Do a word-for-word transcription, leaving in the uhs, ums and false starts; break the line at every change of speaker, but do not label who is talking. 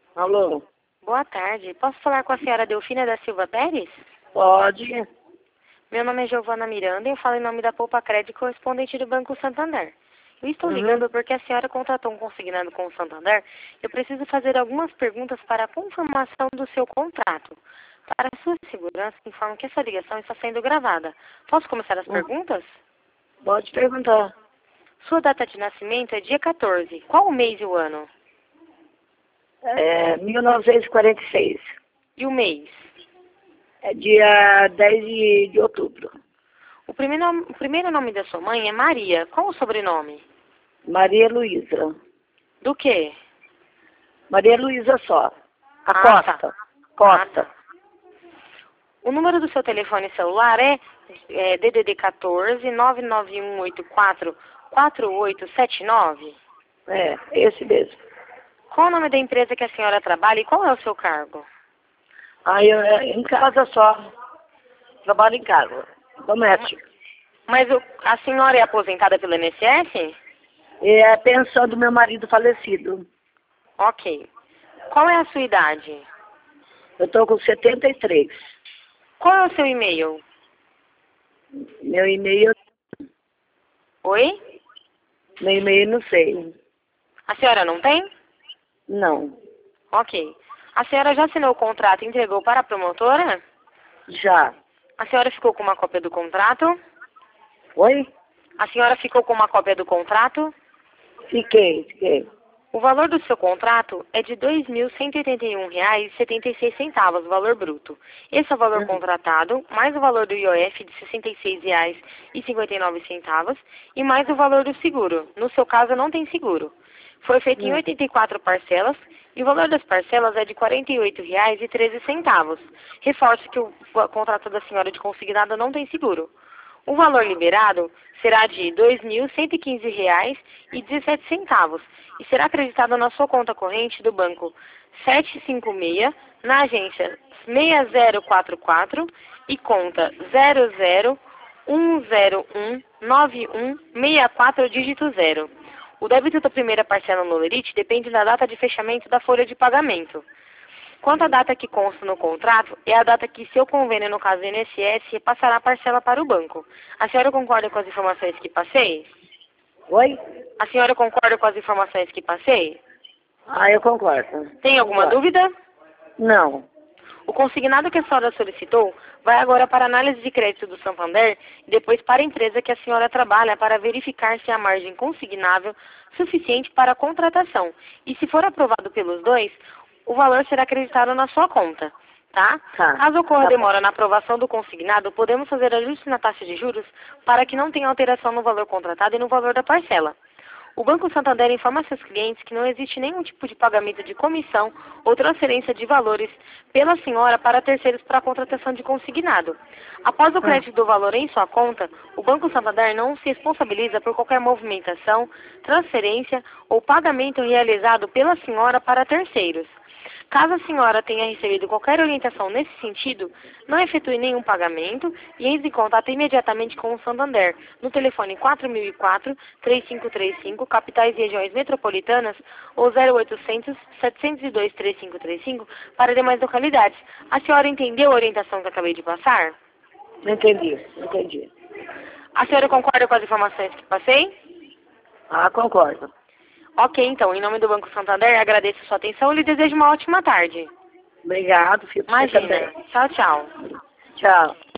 Alô?
Boa tarde. Posso falar com a senhora Delfina da Silva Pérez?
Pode.
Meu nome é Giovana Miranda e eu falo em nome da Poupa Crédito, correspondente do Banco Santander. Eu estou
Uhum.
ligando porque a senhora contratou um consignado com o Santander. Eu preciso fazer algumas perguntas para a confirmação do seu contrato. Para a sua segurança, informo que essa ligação está sendo gravada. Posso começar as
Hum.
perguntas?
Pode perguntar.
Sua data de nascimento é dia quatorze. Qual o mês e o ano?
É mil novecentos e quarenta e seis.
E o mês?
É dia dez de, de outubro.
O primeiro, nome, o primeiro nome da sua mãe é Maria. Qual o sobrenome?
Maria Luísa.
Do quê?
Maria Luísa só. A
Ah,
Costa.
tá.
Costa.
Ah, tá. O número do seu telefone celular é, é D D D quatorze, nove nove um oito quatro, quatro oito sete nove?
É, esse mesmo.
Qual o nome da empresa que a senhora trabalha e qual é o seu cargo?
Aí eu, é, em casa só. Trabalho em casa. Doméstico.
Mas o- a senhora é aposentada pelo I N S S?
E é a pensão do meu marido falecido.
Ok. Qual é a sua idade?
Eu tô com setenta e três.
Qual é o seu e-mail?
Meu e-mail,
Oi?
meu e-mail não sei.
A senhora não tem?
Não.
Ok. A senhora já assinou o contrato e entregou para a promotora?
Já.
A senhora ficou com uma cópia do contrato?
Oi?
A senhora ficou com uma cópia do contrato?
Fiquei, fiquei.
O valor do seu contrato é de dois mil cento e oitenta e um reais e setenta e seis centavos, o valor bruto. Esse é o valor
Hum.
contratado, mais o valor do I O F de sessenta e seis reais e cinquenta e nove centavos e mais o valor do seguro. No seu caso, não tem seguro. Foi feito em
Hum.
oitenta e quatro parcelas e o valor das parcelas é de quarenta e oito reais e treze centavos. Reforço que o contrato da senhora de consignado não tem seguro. O valor liberado será de dois mil cento e quinze reais e dezessete centavos e será acreditado na sua conta corrente do banco sete cinco seis, na agência seis zero quatro quatro e conta zero zero um zero um nove um seis quatro dígito zero. O débito da primeira parcela no Lerite depende da data de fechamento da folha de pagamento. Quanto à data que consta no contrato, é a data que seu convênio, no caso do I N S S, repassará a parcela para o banco. A senhora concorda com as informações que passei?
Oi?
A senhora concorda com as informações que passei?
Ah, eu concordo.
Tem alguma
Concordo.
dúvida?
Não.
O consignado que a senhora solicitou vai agora para a análise de crédito do Santander e depois para a empresa que a senhora trabalha para verificar se há margem consignável suficiente para a contratação. E se for aprovado pelos dois, o valor será acreditado na sua conta, tá?
Tá.
Caso ocorra
Tá bom.
demora na aprovação do consignado, podemos fazer ajuste na taxa de juros para que não tenha alteração no valor contratado e no valor da parcela. O Banco Santander informa seus clientes que não existe nenhum tipo de pagamento de comissão ou transferência de valores pela senhora para terceiros para a contratação de consignado. Após o crédito do valor em sua conta, o Banco Santander não se responsabiliza por qualquer movimentação, transferência ou pagamento realizado pela senhora para terceiros. Caso a senhora tenha recebido qualquer orientação nesse sentido, não efetue nenhum pagamento e entre em contato imediatamente com o Santander, no telefone quatro mil e quatro, três cinco três cinco, capitais e regiões metropolitanas, ou zero oitocentos, setecentos e dois, três cinco três cinco, para demais localidades. A senhora entendeu a orientação que acabei de passar?
Entendi, entendi.
A senhora concorda com as informações que passei?
Ah, concordo.
Ok, então, em nome do Banco Santander, agradeço a sua atenção e lhe desejo uma ótima tarde.
Obrigado, filho. Você
Imagina.
também.
Tchau, tchau.
Tchau.